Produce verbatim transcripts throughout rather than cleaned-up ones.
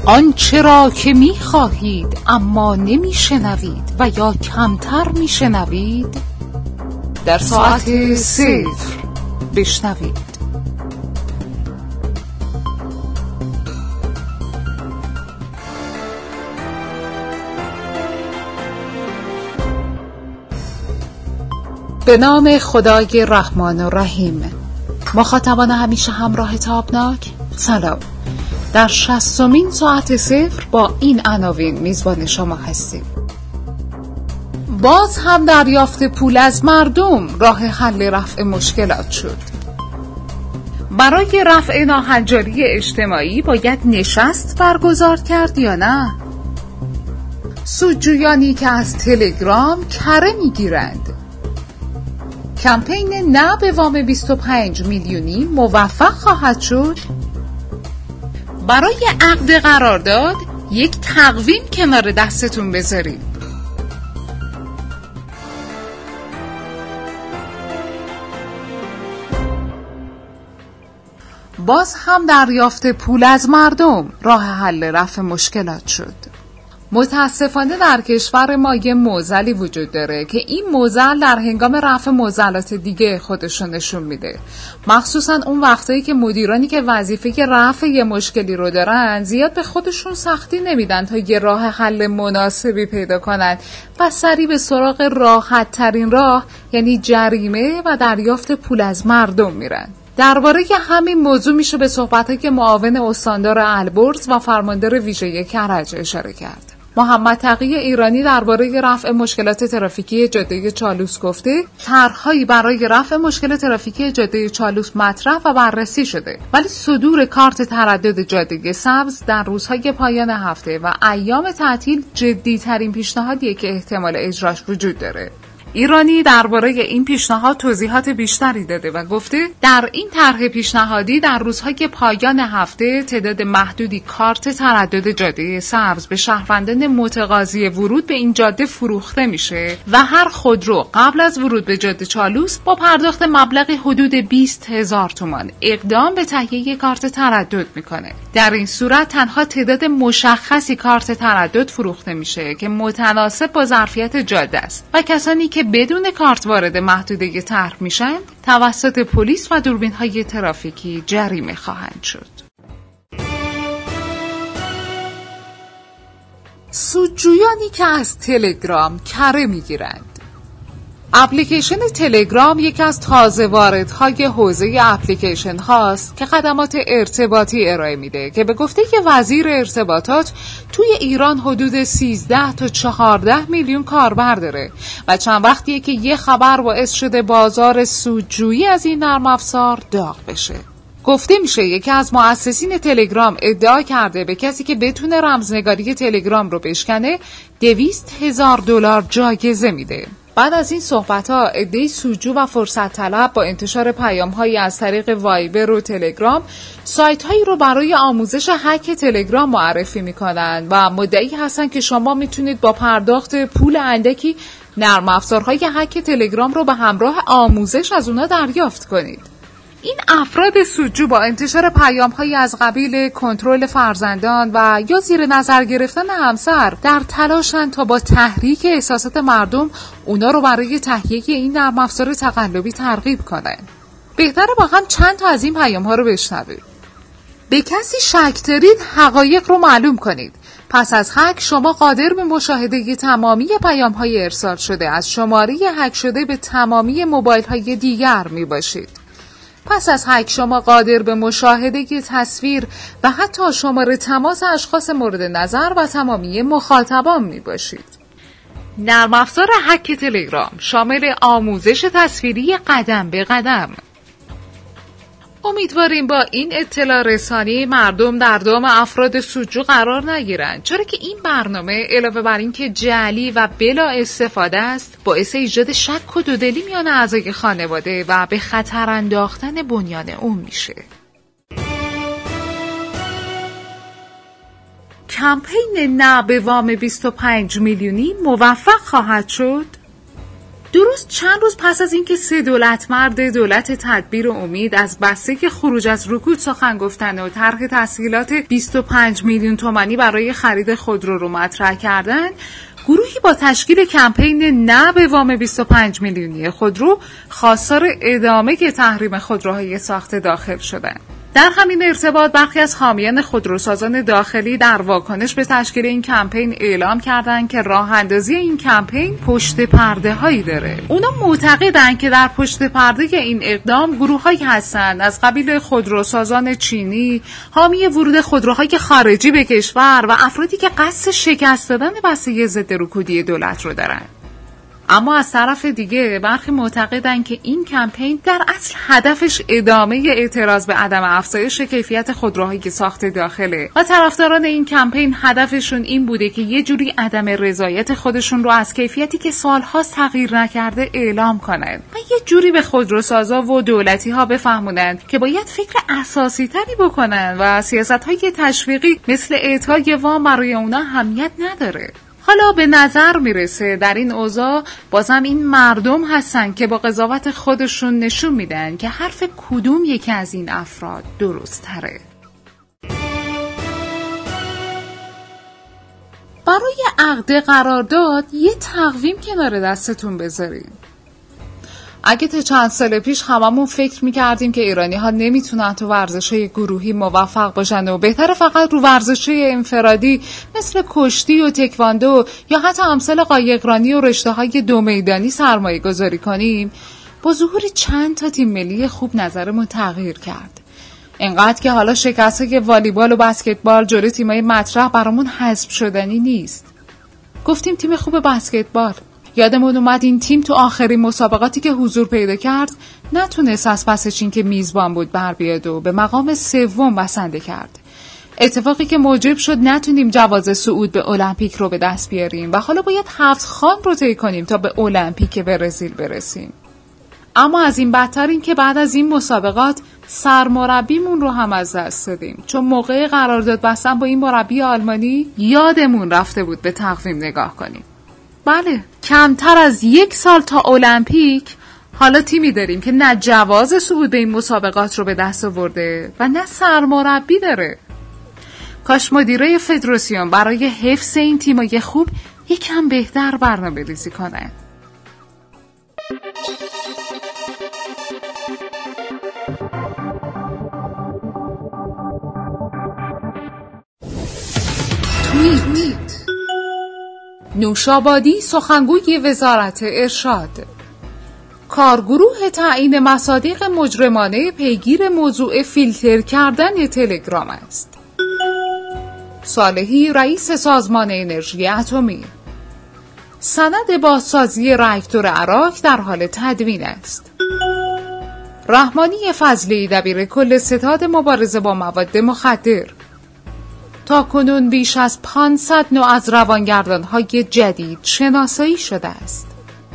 آنچه را که می خواهید اما نمی شنوید و یا کمتر می شنوید در ساعت صفر بشنوید. به نام خدای رحمان و رحیم. مخاطبان همیشه همراه تابناک، سلام. در شصتمین ساعت صفر با این عناوین میزبان شما هستیم. باز هم دریافت پول از مردم راه حل رفع مشکلات شد. برای رفع ناهنجاری اجتماعی باید نشست برگزار کرد یا نه؟ سودجویانی که از تلگرام کره میگیرند. کمپین نه به وام بیست و پنج میلیونی موفق خواهد شد؟ برای عقد قرارداد یک تقویم کنار دستتون بذارید. باز هم دریافت پول از مردم راه حل رفع مشکلات شد. متاسفانه در کشور ما یه معضلی وجود داره که این معضل در هنگام رفع معضلات دیگه خودشون نشون میده. مخصوصا اون وقتایی که مدیرانی که وظیفه رفع یه مشکلی رو دارن زیاد به خودشون سختی نمیدن تا یه راه حل مناسبی پیدا کنن و سریع به سراغ راحت ترین راه، یعنی جریمه و دریافت پول از مردم میرن. درباره همین موضوع میشه به صحبتایی که معاون استاندار البرز و فرماندار ویژه کرج اشاره کرد. محمد تقی ایرانی درباره رفع مشکلات ترافیکی جاده چالوس گفته طرح‌هایی برای رفع مشکل ترافیکی جاده چالوس مطرح و بررسی شده، ولی صدور کارت تردد جاده سبز در روزهای پایان هفته و ایام تعطیل جدی‌ترین پیشنهادیه که احتمال اجراش وجود داره. ایرانی درباره این پیشنهاد توضیحات بیشتری داده و گفته در این طرح پیشنهادی در روزهای پایان هفته تعداد محدودی کارت تردد جاده سبز به شهروندان متقاضی ورود به این جاده فروخته میشه و هر خودرو قبل از ورود به جاده چالوس با پرداخت مبلغی حدود بیست هزار تومان اقدام به تهیه کارت تردد میکنه. در این صورت تنها تعداد مشخصی کارت تردد فروخته میشه که متناسب با ظرفیت جاده است و کسانی که بدون کارت وارد محدوده طرح میشن توسط پلیس و دوربین‌های ترافیکی جریمه خواهند شد. سودجویانی که از تلگرام کره میگیرند. اپلیکیشن تلگرام یکی از تازه واردهای حوزه اپلیکیشن هاست که خدمات ارتباطی ارائه میده که به گفته که وزیر ارتباطات توی ایران حدود سیزده تا چهارده میلیون کاربر داره و چند وقتیه که یه خبر باعث شده بازار سودجویی از این نرم افزار داغ بشه. گفته میشه یکی از مؤسسین تلگرام ادعا کرده به کسی که بتونه رمزنگاری تلگرام رو بشکنه دویست هزار دلار جایزه میده. بعد از این صحبت‌ها عده‌ای سودجو و فرصت طلب با انتشار پیام‌هایی از طریق وایبر و تلگرام سایت‌هایی رو برای آموزش هک تلگرام معرفی می‌کنند و مدعی هستن که شما میتونید با پرداخت پول اندکی نرم افزارهای هک تلگرام رو به همراه آموزش از اونا دریافت کنید. این افراد سودجو با انتشار پیام‌هایی از قبیل کنترل فرزندان و یا زیر نظر گرفتن همسر در تلاشن تا با تحریک احساسات مردم اونا رو برای تهیه این نرم افزار تقلبی ترغیب کنن. بهتره با هم چند تا از این پیام‌ها رو بشنوید. به کسی شک دارید حقایق رو معلوم کنید. پس از هک شما قادر به مشاهده تمامی پیام‌های ارسال شده از شماره هک شده به تمامی موبایل‌های دیگر میباشید. پس از هک شما قادر به مشاهده تصویر و حتی شماره تماس اشخاص مورد نظر و تمامی مخاطبان می باشید. نرم افزار هک تلگرام شامل آموزش تصویری قدم به قدم. امیدواریم با این اطلاع رسانی مردم در دام افراد سودجو قرار نگیرند، چرا که این برنامه علاوه بر این که جعلی و بلا استفاده است باعث ایجاد شک و دودلی میان اعضای خانواده و به خطر انداختن بنیان اون میشه. کمپین نه به وام بیست و پنج میلیونی موفق خواهد شد؟ درست چند روز پس از اینکه سه دولت مرد دولت تدبیر و امید از بسته خروج از رکود سخن گفتن و طرح تسهیلات بیست و پنج میلیون تومانی برای خرید خودرو رو مطرح کردن، گروهی با تشکیل کمپین نه به وام بیست و پنج میلیونی خودرو خواستار ادامه تحریم خودروهای ساخته داخل شدند. در همین ارتباط برخی از حامیان خودروسازان داخلی در واکنش به تشکیل این کمپین اعلام کردند که راه اندازی این کمپین پشت پرده هایی داره. اونا معتقدن که در پشت پرده این اقدام گروهایی هستند از قبیل خودروسازان چینی، حامی ورود خودروهای خارجی به کشور و افرادی که قصد شکست دادن بسته ضد رکودی دولت رو دارن. اما از طرف دیگه برخی معتقدن که این کمپین در اصل هدفش ادامه اعتراض به عدم افزایش کیفیت خودروهای ساخته داخله و طرفداران این کمپین هدفشون این بوده که یه جوری عدم رضایت خودشون رو از کیفیتی که سالها تغییر نکرده اعلام کنن و یه جوری به خودروسازا و دولتی ها بفهمونن که باید فکر اساسی تری بکنن و سیاست های تشویقی مثل اعطای وام برای اونا اهمیت نداره. حالا به نظر میرسه در این اوضاع بازم این مردم هستن که با قضاوت خودشون نشون میدن که حرف کدوم یکی از این افراد درست تره. برای عقد قرارداد یه تقویم کنار دستتون بذارین. اگه تا چند سال پیش هممون فکر میکردیم که ایرانی ها نمیتونن تو ورزش‌های گروهی موفق باشن و بهتره فقط رو ورزش‌های انفرادی مثل کشتی و تکواندو یا حتی امثال قایقرانی و رشته‌های دو میدانی سرمایه گذاری کنیم، با ظهور چند تا تیم ملی خوب نظرمون تغییر کرد. اینقدر که حالا شکست‌های والیبال و بسکتبال جلوی تیم‌های مطرح برامون حذف شدنی نیست. گفتیم تیم خوب بسکتبال. یادمون اومد این تیم تو آخرین مسابقاتی که حضور پیدا کرد نتونست از پس چین که میزبان بود بر بیاد و به مقام سوم بسنده کرد. اتفاقی که موجب شد نتونیم جواز صعود به المپیک رو به دست بیاریم و حالا باید هفت خوان رو طی کنیم تا به المپیک برزیل برسیم. اما از این بدتر این که بعد از این مسابقات سرمربیمون رو هم از دست دادیم، چون موقع قرارداد بستن با این مربی آلمانی یادمون رفته بود به تقویم نگاه کنیم. بله، کمتر از یک سال تا المپیک حالا تیمی داریم که نه جواز صعود به این مسابقات رو به دست آورده و نه سرمربی داره. کاش مدیرای فدراسیون برای حفظ این تیمای خوب یکم بهتر برنامه ریزی کنن. توییت نوشابادی سخنگوی وزارت ارشاد. کارگروه تعیین مصادیق مجرمانه پیگیر موضوع فیلتر کردن تلگرام است. صالحی رئیس سازمان انرژی اتمی. سند بازسازی راکتور عراق در حال تدوین است. رحمانی فضلی دبیر کل ستاد مبارزه با مواد مخدر. تا کنون بیش از پانصد نوع از روانگردان‌های جدید شناسایی شده است.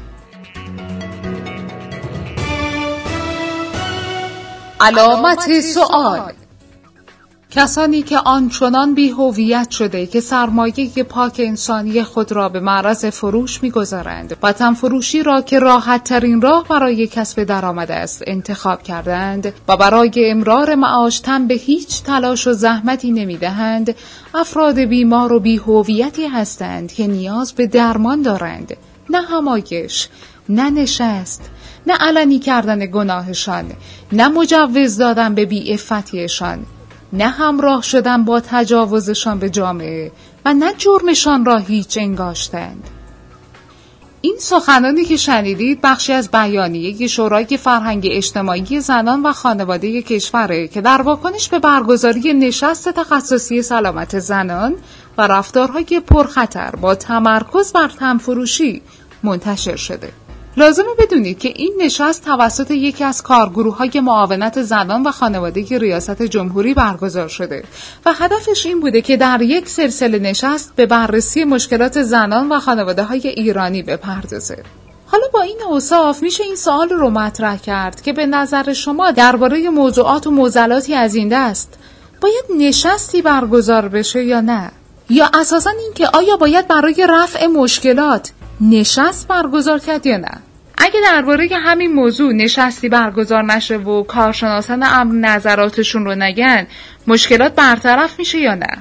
علامت سوال: کسانی که آنچنان بی‌هویت شده که سرمایه پاک انسانی خود را به معرض فروش می‌گذارند، وطن فروشی را که راحت ترین راه برای کسب درآمد است انتخاب کردند و برای امرار معاش تن به هیچ تلاش و زحمتی نمی‌دهند، افراد بیمار و بی‌هویتی هستند که نیاز به درمان دارند، نه همایش، نه نشست، نه علنی کردن گناهشان، نه مجوز دادن به بی‌عفتیشان، نه همراه شدن با تجاوزشان به جامعه و نه جرمشان را هیچ انگاشتند. این سخنانی که شنیدید بخشی از بیانیه شورای فرهنگ اجتماعی زنان و خانواده کشوره که در واکنش به برگزاری نشست تخصصی سلامت زنان و رفتارهای پرخطر با تمرکز بر تنفروشی منتشر شده. لازمه بدونید که این نشست توسط یکی از کارگروه‌های معاونت زنان و خانواده ریاست جمهوری برگزار شده و هدفش این بوده که در یک سلسله نشست به بررسی مشکلات زنان و خانواده‌های ایرانی بپردازه. حالا با این اوصاف میشه این سوال رو مطرح کرد که به نظر شما درباره موضوعات و معضلاتی از این دست باید نشستی برگزار بشه یا نه؟ یا اساساً این که آیا باید برای رفع مشکلات نشست برگزار کرد یا نه؟ اگه درباره همین موضوع نشستی برگزار نشه و کارشناسان امن نظراتشون رو نگن، مشکلات برطرف میشه یا نه؟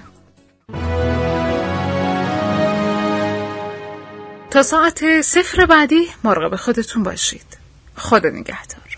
تا ساعت صفر بعدی مراقب خودتون باشید. خدا نگهدار.